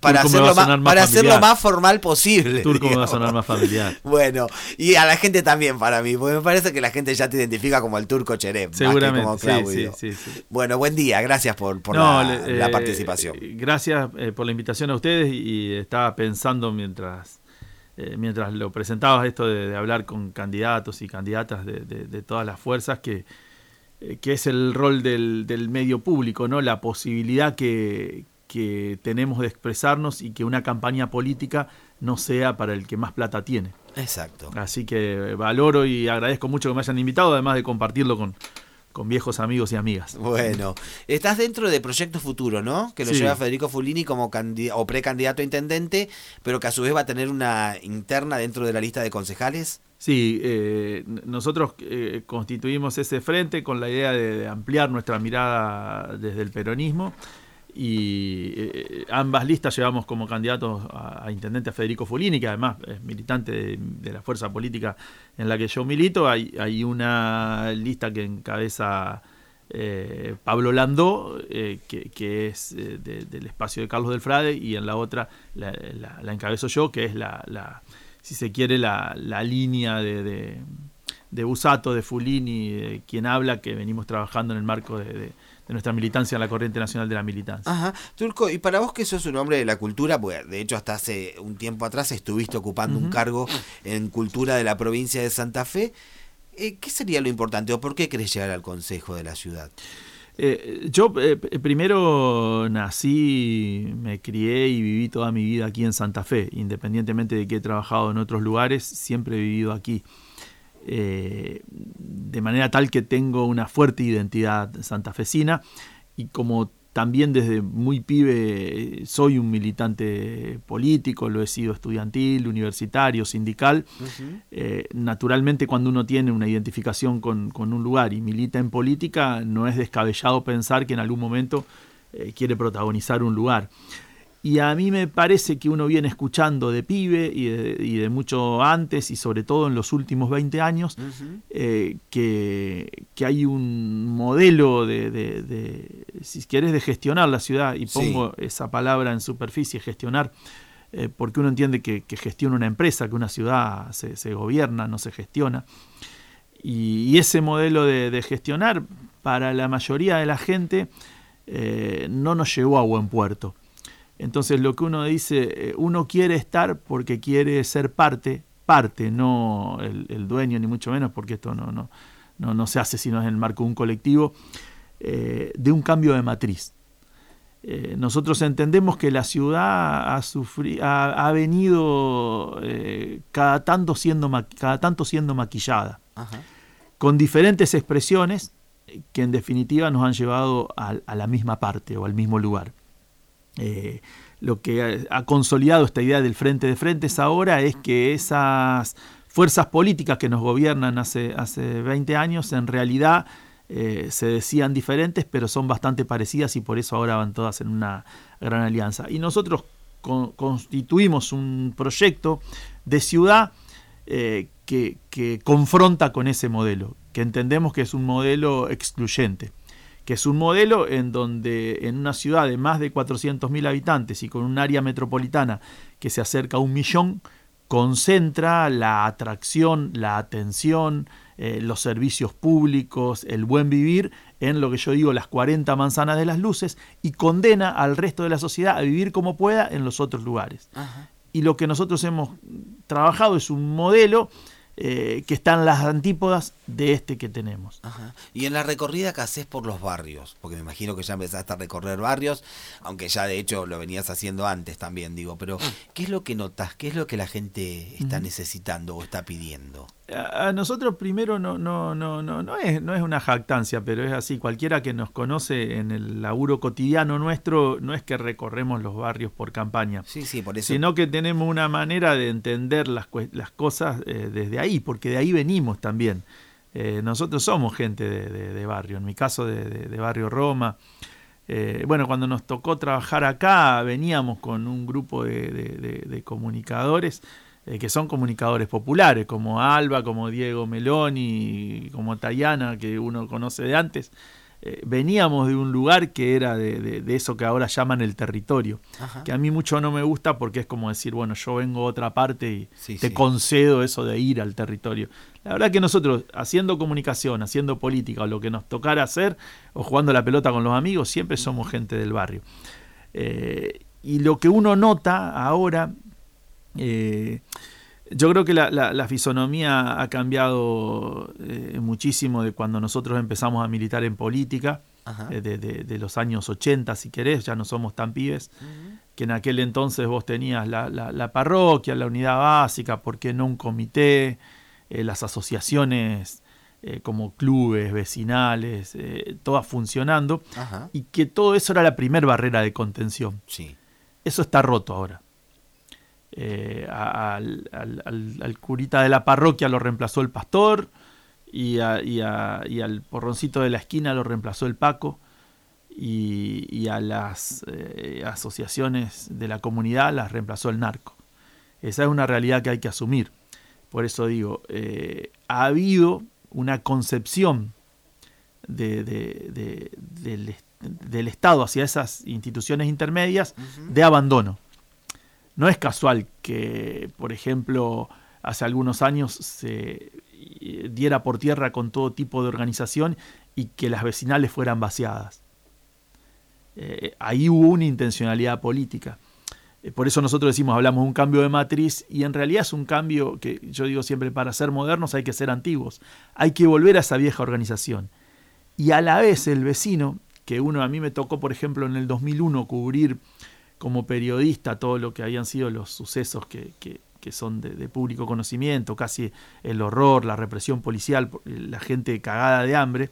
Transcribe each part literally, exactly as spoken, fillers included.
para, hacerlo más, más para hacerlo más formal posible. Turco digamos. Me va a sonar más familiar. Bueno, y a la gente también para mí, porque me parece que la gente ya te identifica como el Turco Cherep. Seguramente, más que como Claudio. Sí, sí, sí, sí. Bueno, buen día, gracias por, por no, la, eh, la participación. Gracias eh, por la invitación a ustedes, y, y estaba pensando mientras... Eh, mientras lo presentabas esto de, de hablar con candidatos y candidatas de, de, de todas las fuerzas, que, eh, que es el rol del, del medio público, ¿no? La posibilidad que, que tenemos de expresarnos y que una campaña política no sea para el que más plata tiene. Exacto. Así que valoro y agradezco mucho que me hayan invitado, además de compartirlo con, con viejos amigos y amigas. Bueno, estás dentro de Proyecto Futuro, ¿no? Que lo sí. lleva Federico Fulini como candid- o precandidato a intendente, pero que a su vez va a tener una interna dentro de la lista de concejales. Sí, eh, nosotros eh, constituimos ese frente con la idea de, de ampliar nuestra mirada desde el peronismo, y eh, ambas listas llevamos como candidatos a, a intendente a Federico Fulini, que además es militante de, de la fuerza política en la que yo milito. Hay, hay una lista que encabeza eh, Pablo Landó, eh, que, que es eh, de, del espacio de Carlos del Frade, y en la otra la, la, la encabezo yo, que es la, la si se quiere, la, la línea de, de, de Busato, de Fulini, de quien habla, que venimos trabajando en el marco de, de, de nuestra militancia en la Corriente Nacional de la Militancia. Ajá. Turco, y para vos que sos un hombre de la cultura, pues de hecho hasta hace un tiempo atrás estuviste ocupando uh-huh. un cargo en cultura de la provincia de Santa Fe, eh, ¿qué sería lo importante o por qué querés llegar al consejo de la ciudad? Eh, yo eh, primero nací, me crié y viví toda mi vida aquí en Santa Fe, independientemente de que he trabajado en otros lugares, siempre he vivido aquí. Eh, de manera tal que tengo una fuerte identidad santafesina, y como también desde muy pibe soy un militante político, lo he sido estudiantil, universitario, sindical, uh-huh. eh, naturalmente cuando uno tiene una identificación con, con un lugar y milita en política, no es descabellado pensar que en algún momento eh, quiere protagonizar un lugar. Y a mí me parece que uno viene escuchando de pibe y de, y de mucho antes, y sobre todo en los últimos veinte años, uh-huh. eh, que, que hay un modelo de, de, de, si querés, de gestionar la ciudad, y pongo sí. esa palabra en superficie, gestionar, eh, porque uno entiende que, que gestiona una empresa, que una ciudad se, se gobierna, no se gestiona. Y, y ese modelo de, de gestionar, para la mayoría de la gente, eh, no nos llevó a buen puerto. Entonces lo que uno dice, uno quiere estar porque quiere ser parte, parte, no el, el dueño ni mucho menos, porque esto no, no, no, no se hace sino en el marco de un colectivo, eh, de un cambio de matriz. Eh, nosotros entendemos que la ciudad ha, sufri- ha, ha venido eh, cada, tanto siendo ma- cada tanto siendo maquillada, Ajá. con diferentes expresiones que en definitiva nos han llevado a, a la misma parte o al mismo lugar. Eh, lo que ha, ha consolidado esta idea del frente de frentes ahora es que esas fuerzas políticas que nos gobiernan hace, hace veinte años en realidad eh, se decían diferentes, pero son bastante parecidas, y por eso ahora van todas en una gran alianza. Y nosotros con, constituimos un proyecto de ciudad eh, que, que confronta con ese modelo, que entendemos que es un modelo excluyente, que es un modelo en donde en una ciudad de más de cuatrocientos mil habitantes y con un área metropolitana que se acerca a un millón, concentra la atracción, la atención, eh, los servicios públicos, el buen vivir en lo que yo digo las cuarenta manzanas de las luces, y condena al resto de la sociedad a vivir como pueda en los otros lugares. Ajá. Y lo que nosotros hemos trabajado es un modelo Eh, que están las antípodas de este que tenemos. Ajá. Y en la recorrida que haces por los barrios, porque me imagino que ya empezaste a recorrer barrios, aunque ya de hecho lo venías haciendo antes también, digo, pero ¿qué es lo que notas? ¿Qué es lo que la gente está uh-huh. necesitando o está pidiendo? A nosotros primero no, no, no, no, no es, no es una jactancia, pero es así. Cualquiera que nos conoce en el laburo cotidiano nuestro, no es que recorremos los barrios por campaña, sí, sí, por eso. Sino que tenemos una manera de entender las, las cosas eh, desde ahí, porque de ahí venimos también. Eh, nosotros somos gente de, de, de barrio, en mi caso de, de, de Barrio Roma. Eh, bueno, cuando nos tocó trabajar acá, veníamos con un grupo de, de, de, de comunicadores, Eh, que son comunicadores populares, como Alba, como Diego Meloni, como Tayana, que uno conoce de antes, eh, veníamos de un lugar que era de, de, de eso que ahora llaman el territorio, Ajá. que a mí mucho no me gusta porque es como decir, bueno, yo vengo a otra parte y sí, te sí. concedo eso de ir al territorio. La verdad que nosotros, haciendo comunicación, haciendo política, o lo que nos tocara hacer, o jugando la pelota con los amigos, siempre somos gente del barrio. Eh, y lo que uno nota ahora... Eh, Yo creo que la, la, la fisonomía ha cambiado eh, muchísimo de cuando nosotros empezamos a militar en política, eh, de, de, de los años ochenta, si querés, ya no somos tan pibes, uh-huh. que en aquel entonces vos tenías la, la, la parroquia, la unidad básica, ¿por qué no un comité? Eh, las asociaciones eh, como clubes, vecinales, eh, todas funcionando, uh-huh. y que todo eso era la primer barrera de contención. Sí. Eso está roto ahora. Eh, al, al, al, al curita de la parroquia lo reemplazó el pastor y, a, y, a, y al porroncito de la esquina lo reemplazó el Paco y, y a las eh, asociaciones de la comunidad las reemplazó el narco. Esa es una realidad que hay que asumir. Por eso digo, eh, ha habido una concepción de, de, de, de, del, del Estado hacia esas instituciones intermedias uh-huh. de abandono. No es casual que, por ejemplo, hace algunos años se diera por tierra con todo tipo de organización y que las vecinales fueran vaciadas. Eh, ahí hubo una intencionalidad política. Eh, por eso nosotros decimos, hablamos de un cambio de matriz, y en realidad es un cambio que yo digo siempre, para ser modernos hay que ser antiguos. Hay que volver a esa vieja organización. Y a la vez el vecino, que uno a mí me tocó, por ejemplo, en el dos mil uno cubrir como periodista todo lo que habían sido los sucesos que, que, que son de, de público conocimiento, casi el horror, la represión policial, la gente cagada de hambre.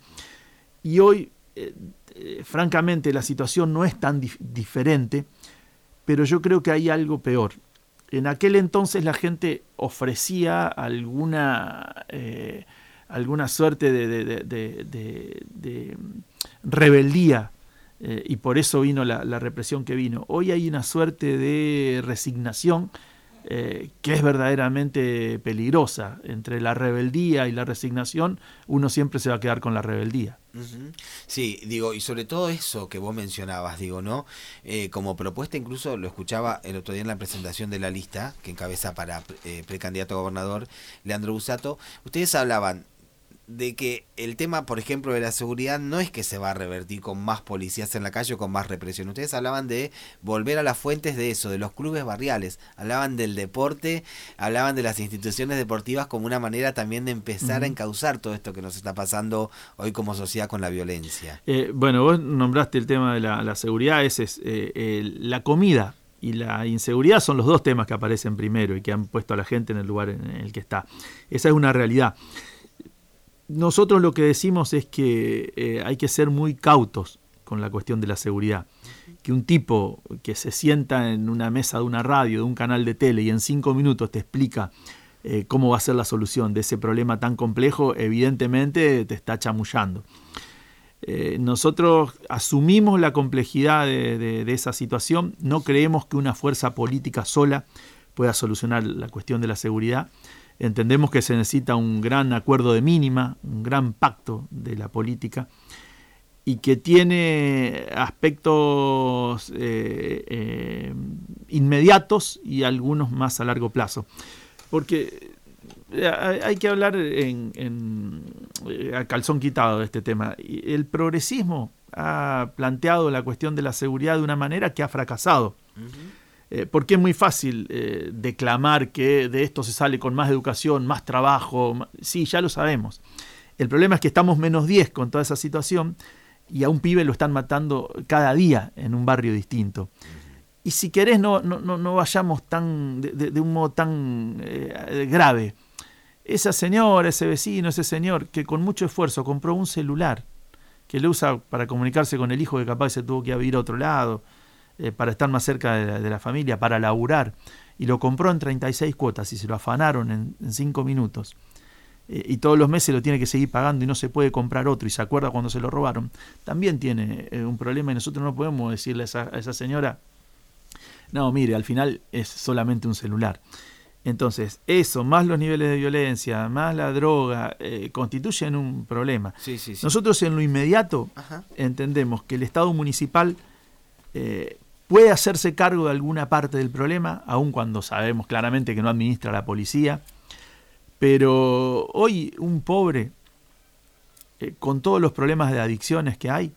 Y hoy, eh, eh, francamente, la situación no es tan dif- diferente, pero yo creo que hay algo peor. En aquel entonces la gente ofrecía alguna, eh, alguna suerte de, de, de, de, de, de rebeldía, Eh, y por eso vino la, la represión que vino. Hoy hay una suerte de resignación eh, que es verdaderamente peligrosa. Entre la rebeldía y la resignación, uno siempre se va a quedar con la rebeldía. Uh-huh. Sí, digo, y sobre todo eso que vos mencionabas, digo, ¿no? Eh, como propuesta, incluso lo escuchaba el otro día en la presentación de la lista que encabeza para eh, precandidato a gobernador Leandro Busato. Ustedes hablaban de que el tema, por ejemplo, de la seguridad no es que se va a revertir con más policías en la calle o con más represión. Ustedes hablaban de volver a las fuentes de eso, de los clubes barriales, hablaban del deporte, hablaban de las instituciones deportivas como una manera también de empezar uh-huh. a encauzar todo esto que nos está pasando hoy como sociedad con la violencia. Eh, bueno, vos nombraste el tema de la, la seguridad, ese es eh, eh, la comida y la inseguridad son los dos temas que aparecen primero y que han puesto a la gente en el lugar en el que está. Esa es una realidad. Nosotros lo que decimos es que eh, hay que ser muy cautos con la cuestión de la seguridad. Que un tipo que se sienta en una mesa de una radio, de un canal de tele, y en cinco minutos te explica eh, cómo va a ser la solución de ese problema tan complejo, evidentemente te está chamullando. Eh, nosotros asumimos la complejidad de, de, de esa situación, no creemos que una fuerza política sola pueda solucionar la cuestión de la seguridad. Entendemos que se necesita un gran acuerdo de mínima, un gran pacto de la política, y que tiene aspectos eh, eh, inmediatos y algunos más a largo plazo. Porque hay que hablar en, en, a calzón quitado de este tema. El progresismo ha planteado la cuestión de la seguridad de una manera que ha fracasado. Uh-huh. Eh, porque es muy fácil eh, declamar que de esto se sale con más educación, más trabajo. Más... Sí, ya lo sabemos. El problema es que estamos menos diez con toda esa situación y a un pibe lo están matando cada día en un barrio distinto. Y si querés, no, no, no vayamos tan de, de, de un modo tan eh, grave. Esa señora, ese vecino, ese señor que con mucho esfuerzo compró un celular que lo usa para comunicarse con el hijo que capaz se tuvo que ir a vivir a otro lado, Eh, para estar más cerca de la, de la familia, para laburar, y lo compró en treinta y seis cuotas y se lo afanaron en, en cinco minutos, eh, y todos los meses lo tiene que seguir pagando y no se puede comprar otro y se acuerda cuando se lo robaron, también tiene eh, un problema, y nosotros no podemos decirle a esa, a esa señora, no, mire, al final es solamente un celular. Entonces, eso, más los niveles de violencia, más la droga, eh, constituyen un problema. Sí, sí, sí. Nosotros en lo inmediato Ajá. entendemos que el Estado municipal eh, puede hacerse cargo de alguna parte del problema, aun cuando sabemos claramente que no administra la policía, pero hoy un pobre, eh, con todos los problemas de adicciones que hay,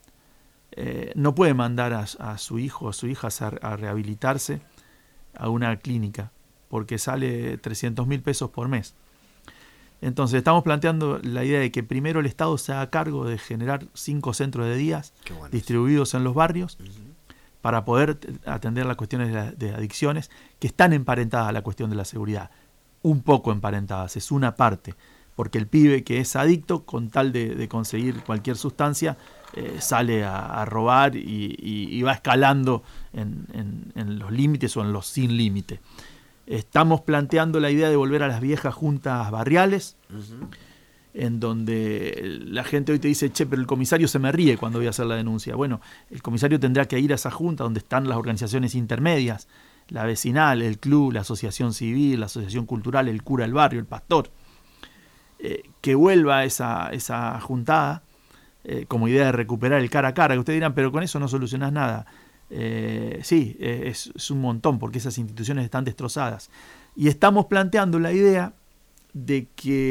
eh, no puede mandar a, a su hijo o a su hija a, a rehabilitarse a una clínica, porque sale trescientos mil pesos por mes. Entonces estamos planteando la idea de que primero el Estado se haga cargo de generar cinco centros de días bueno, distribuidos en los barrios, uh-huh, para poder atender las cuestiones de, la, de adicciones que están emparentadas a la cuestión de la seguridad. Un poco emparentadas, es una parte, porque el pibe que es adicto, con tal de, de conseguir cualquier sustancia, eh, sale a, a robar y, y, y va escalando en, en, en los límites o en los sin límite. Estamos planteando la idea de volver a las viejas juntas barriales, uh-huh, en donde la gente hoy te dice, che, pero el comisario se me ríe cuando voy a hacer la denuncia. Bueno, el comisario tendrá que ir a esa junta donde están las organizaciones intermedias, la vecinal, el club, la asociación civil, la asociación cultural, el cura del barrio, el pastor, eh, que vuelva esa, esa juntada eh, como idea de recuperar el cara a cara, que ustedes dirán, pero con eso no solucionás nada. Eh, sí, eh, es, es un montón, porque esas instituciones están destrozadas. Y estamos planteando la idea de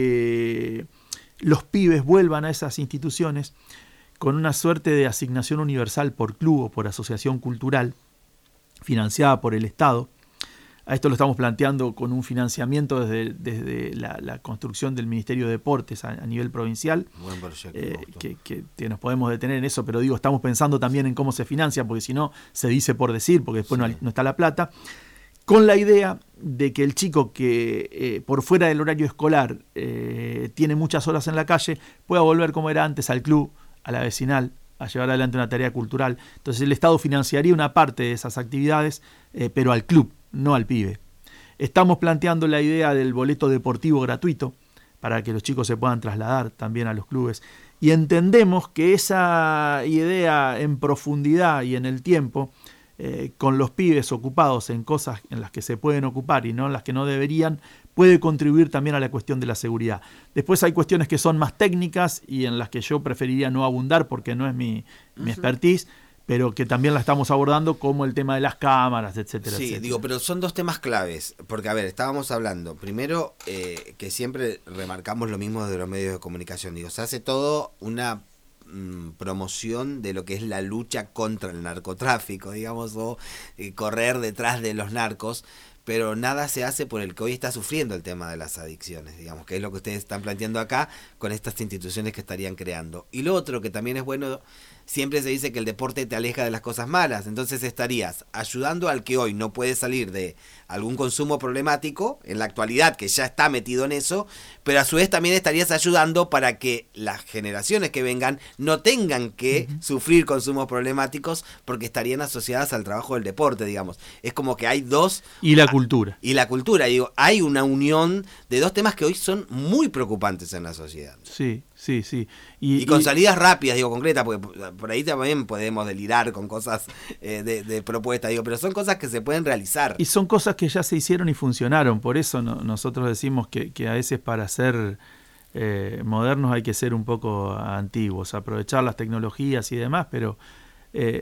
que los pibes vuelvan a esas instituciones con una suerte de asignación universal por club o por asociación cultural financiada por el Estado. A esto lo estamos planteando con un financiamiento desde, desde la, la construcción del Ministerio de Deportes a, a nivel provincial. Buen proyecto, eh, que, que, que nos podemos detener en eso, pero digo, estamos pensando también en cómo se financia, porque si no, se dice por decir, porque después sí. no, no está la plata, con la idea de que el chico que eh, por fuera del horario escolar eh, tiene muchas horas en la calle, pueda volver como era antes al club, a la vecinal, a llevar adelante una tarea cultural. Entonces el Estado financiaría una parte de esas actividades, eh, pero al club, no al pibe. Estamos planteando la idea del boleto deportivo gratuito para que los chicos se puedan trasladar también a los clubes. Y entendemos que esa idea en profundidad y en el tiempo, eh, con los pibes ocupados en cosas en las que se pueden ocupar y no en las que no deberían, puede contribuir también a la cuestión de la seguridad. Después hay cuestiones que son más técnicas y en las que yo preferiría no abundar porque no es mi, mi uh-huh. expertise, pero que también la estamos abordando, como el tema de las cámaras, etcétera, sí, etcétera. Digo, pero son dos temas claves, porque a ver, estábamos hablando, primero, eh, que siempre remarcamos lo mismo de los medios de comunicación, digo, se hace todo una mm, promoción de lo que es la lucha contra el narcotráfico, digamos, o eh, correr detrás de los narcos, pero nada se hace por el que hoy está sufriendo el tema de las adicciones, digamos, que es lo que ustedes están planteando acá con estas instituciones que estarían creando. Y lo otro que también es bueno, siempre se dice que el deporte te aleja de las cosas malas, entonces estarías ayudando al que hoy no puede salir de algún consumo problemático, en la actualidad que ya está metido en eso, pero a su vez también estarías ayudando para que las generaciones que vengan no tengan que uh-huh. sufrir consumos problemáticos porque estarían asociadas al trabajo del deporte, digamos. Es como que hay dos... Y la cultura. Y la cultura, digo, hay una unión de dos temas que hoy son muy preocupantes en la sociedad. Sí, sí, sí. Y, y con y, salidas rápidas, digo, concretas, porque por ahí también podemos delirar con cosas eh, de, de propuesta, digo, pero son cosas que se pueden realizar. Y son cosas que ya se hicieron y funcionaron, por eso no, nosotros decimos que, que a veces para ser eh, modernos hay que ser un poco antiguos, aprovechar las tecnologías y demás, pero eh,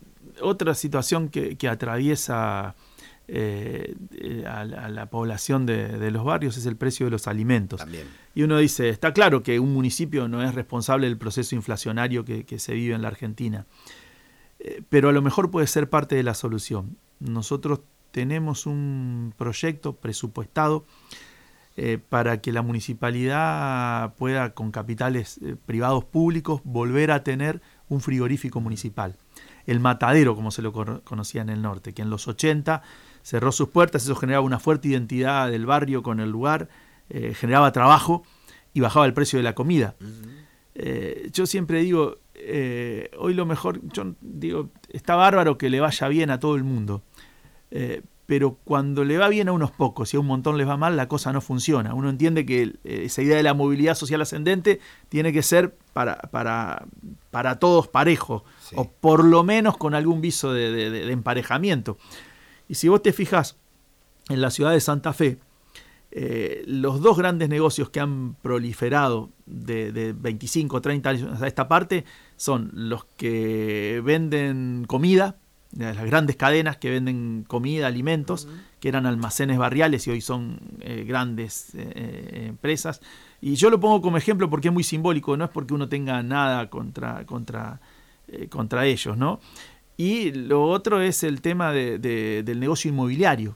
otra situación que, que atraviesa eh, a, la, a la población de, de los barrios es el precio de los alimentos. También. Y uno dice, está claro que un municipio no es responsable del proceso inflacionario que, que se vive en la Argentina, eh, pero a lo mejor puede ser parte de la solución. Nosotros tenemos un proyecto presupuestado eh, para que la municipalidad pueda, con capitales eh, privados públicos, volver a tener un frigorífico municipal. El Matadero, como se lo conocía en el norte, que en los ochenta cerró sus puertas, eso generaba una fuerte identidad del barrio con el lugar, eh, generaba trabajo y bajaba el precio de la comida. Uh-huh. Eh, yo siempre digo, eh, hoy lo mejor, yo digo, está bárbaro que le vaya bien a todo el mundo, eh, pero cuando le va bien a unos pocos y a un montón les va mal, la cosa no funciona. Uno entiende que eh, esa idea de la movilidad social ascendente tiene que ser para, para, para todos parejo, sí. o por lo menos con algún viso de, de, de emparejamiento. Y si vos te fijas, en la ciudad de Santa Fe, eh, los dos grandes negocios que han proliferado de, de veinticinco o treinta años a esta parte son los que venden comida, las grandes cadenas que venden comida, alimentos, uh-huh. que eran almacenes barriales y hoy son eh, grandes eh, empresas. Y yo lo pongo como ejemplo porque es muy simbólico, no es porque uno tenga nada contra, contra, eh, contra ellos, ¿no? Y lo otro es el tema de, de, del negocio inmobiliario.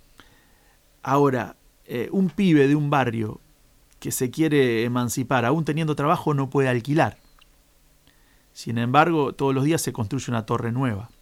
Ahora, eh, un pibe de un barrio que se quiere emancipar, aún teniendo trabajo, no puede alquilar. Sin embargo, todos los días se construye una torre nueva.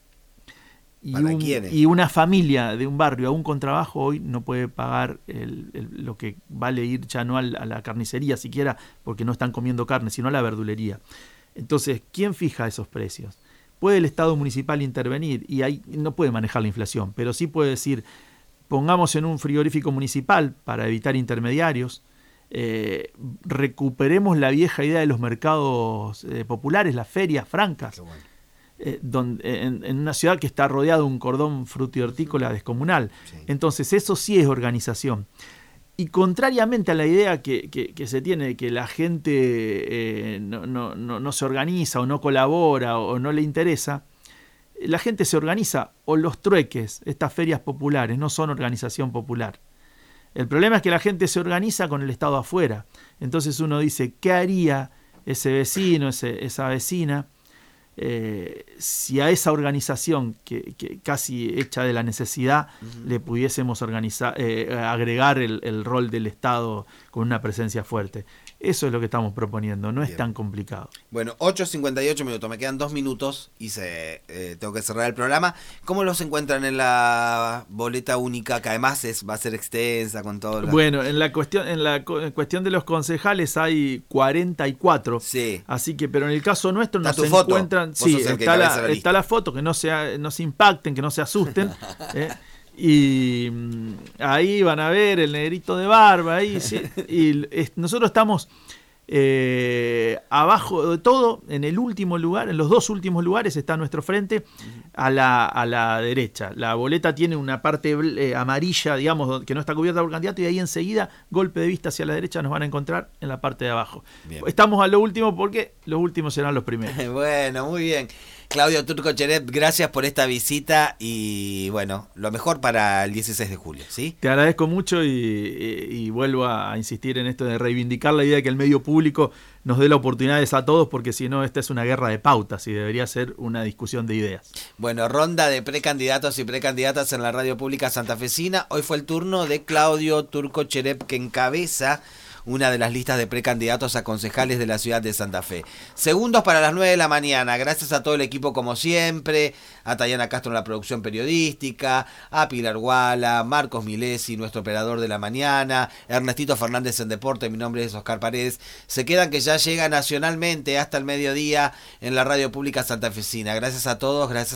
Y, un, y una familia de un barrio, aún con trabajo, hoy no puede pagar el, el, lo que vale ir ya no a la carnicería siquiera, porque no están comiendo carne, sino a la verdulería. Entonces, ¿quién fija esos precios? Puede el Estado municipal intervenir, y ahí no puede manejar la inflación, pero sí puede decir, pongamos en un frigorífico municipal para evitar intermediarios, eh, recuperemos la vieja idea de los mercados eh, populares, las ferias francas. Eh, donde, en, en una ciudad que está rodeada de un cordón frutihortícola descomunal. Sí. Entonces eso sí es organización. Y contrariamente a la idea que, que, que se tiene de que la gente eh, no, no, no, no se organiza o no colabora o, o no le interesa, la gente se organiza, o los trueques, estas ferias populares, no son organización popular. El problema es que la gente se organiza con el Estado afuera. Entonces uno dice, ¿qué haría ese vecino, ese, esa vecina? Eh, si a esa organización que, que casi hecha de la necesidad uh-huh. le pudiésemos organizar, eh, agregar el, el rol del Estado con una presencia fuerte. Eso es lo que estamos proponiendo, no Bien. Es tan complicado. Bueno, ocho cincuenta y ocho minutos, me quedan dos minutos y se, eh, tengo que cerrar el programa. ¿Cómo los encuentran en la boleta única, que además es, va a ser extensa con todo? La... Bueno, en la cuestión en la en cuestión de los concejales hay cuarenta y cuatro, sí. Así que, pero en el caso nuestro nos se encuentran, sí, está la, la está la foto, que no se, no se impacten, que no se asusten, ¿eh? Y mmm, ahí van a ver el negrito de barba ahí, sí, y es, nosotros estamos eh, abajo de todo, en el último lugar, en los dos últimos lugares está nuestro frente a la, a la derecha. La boleta tiene una parte eh, amarilla, digamos, que no está cubierta por candidato, y ahí enseguida, golpe de vista hacia la derecha, nos van a encontrar en la parte de abajo. Bien. Estamos a lo último porque los últimos serán los primeros. Bueno, muy bien. Claudio Turco Cherep, gracias por esta visita y bueno, lo mejor para el dieciséis de julio, ¿sí? Te agradezco mucho y, y, y vuelvo a insistir en esto de reivindicar la idea de que el medio público nos dé la oportunidad a todos, porque si no, esta es una guerra de pautas y debería ser una discusión de ideas. Bueno, ronda de precandidatos y precandidatas en la radio pública santafesina. Hoy fue el turno de Claudio Turco Cherep, que encabeza una de las listas de precandidatos a concejales de la ciudad de Santa Fe. Segundos para las nueve de la mañana. Gracias a todo el equipo como siempre, a Tayana Castro en la producción periodística, a Pilar Guala, Marcos Milesi, nuestro operador de la mañana, Ernestito Fernández en deporte, mi nombre es Oscar Paredes. Se quedan que ya llega nacionalmente hasta el mediodía en la radio pública santafesina. Gracias a todos, gracias.